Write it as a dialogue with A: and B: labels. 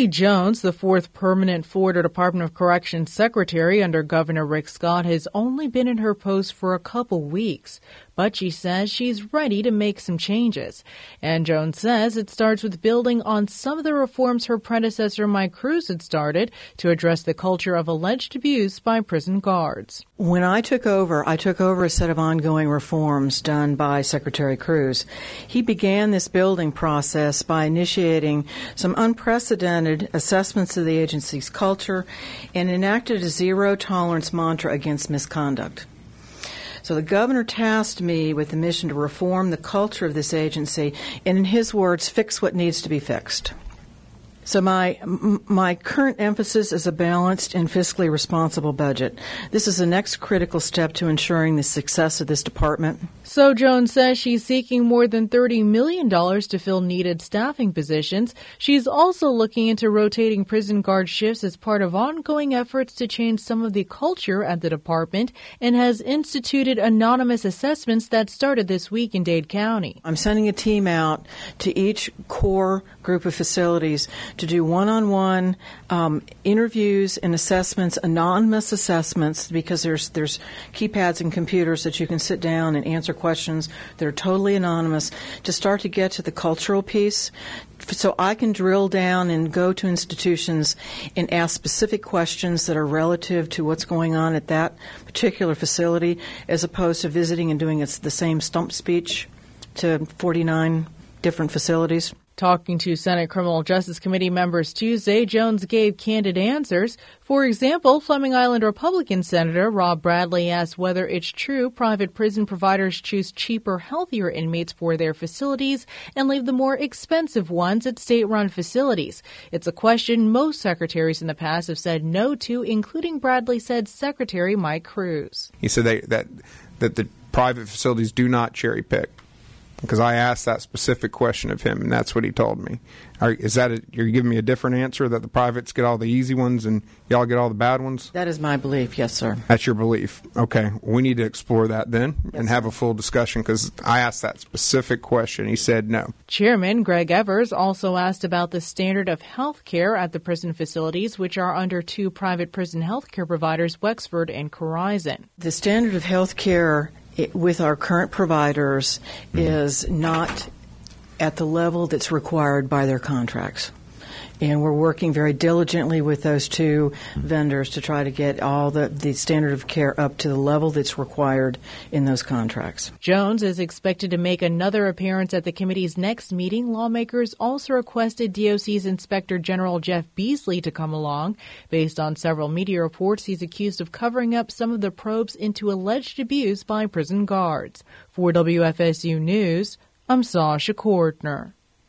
A: Leslie Jones, the fourth permanent Florida Department of Corrections secretary under Governor Rick Scott, has only been in her post for a couple weeks. But she says she's ready to make some changes. And Jones says it starts with building on some of the reforms her predecessor Mike Cruz had started to address the culture of alleged abuse by prison guards.
B: When I took over a set of ongoing reforms done by Secretary Cruz. He began this building process by initiating some unprecedented assessments of the agency's culture and enacted a zero-tolerance mantra against misconduct. So the governor tasked me with the mission to reform the culture of this agency and, in his words, fix what needs to be fixed. So my current emphasis is a balanced and fiscally responsible budget. This is the next critical step to ensuring the success of this department.
A: So Jones says she's seeking more than $30 million to fill needed staffing positions. She's also looking into rotating prison guard shifts as part of ongoing efforts to change some of the culture at the department and has instituted anonymous assessments that started this week in Dade County.
B: I'm sending a team out to each core group of facilities to do one-on-one interviews and assessments, anonymous assessments, because there's keypads and computers that you can sit down and answer questions that are totally anonymous to start to get to the cultural piece. So I can drill down and go to institutions and ask specific questions that are relative to what's going on at that particular facility, as opposed to visiting and doing the same stump speech to 49 different facilities.
A: Talking to Senate Criminal Justice Committee members Tuesday, Jones gave candid answers. For example, Fleming Island Republican Senator Rob Bradley asked whether it's true private prison providers choose cheaper, healthier inmates for their facilities and leave the more expensive ones at state-run facilities. It's a question most secretaries in the past have said no to, including Bradley said Secretary Mike Cruz.
C: He said that the private facilities do not cherry pick. Because I asked that specific question of him, and that's what he told me. You're giving me a different answer, that the privates get all the easy ones and y'all get all the bad ones?
B: That is my belief, yes, sir.
C: That's your belief. Okay. We need to explore that then and have a full discussion, because I asked that specific question. He said no.
A: Chairman Greg Evers also asked about the standard of health care at the prison facilities, which are under two private prison health care providers, Wexford and Corizon.
B: The standard of health care with our current providers is not at the level that's required by their contracts. And we're working very diligently with those two vendors to try to get all the standard of care up to the level that's required in those contracts.
A: Jones is expected to make another appearance at the committee's next meeting. Lawmakers also requested DOC's Inspector General Jeff Beasley to come along. Based on several media reports, he's accused of covering up some of the probes into alleged abuse by prison guards. For WFSU News, I'm Sasha Cordner.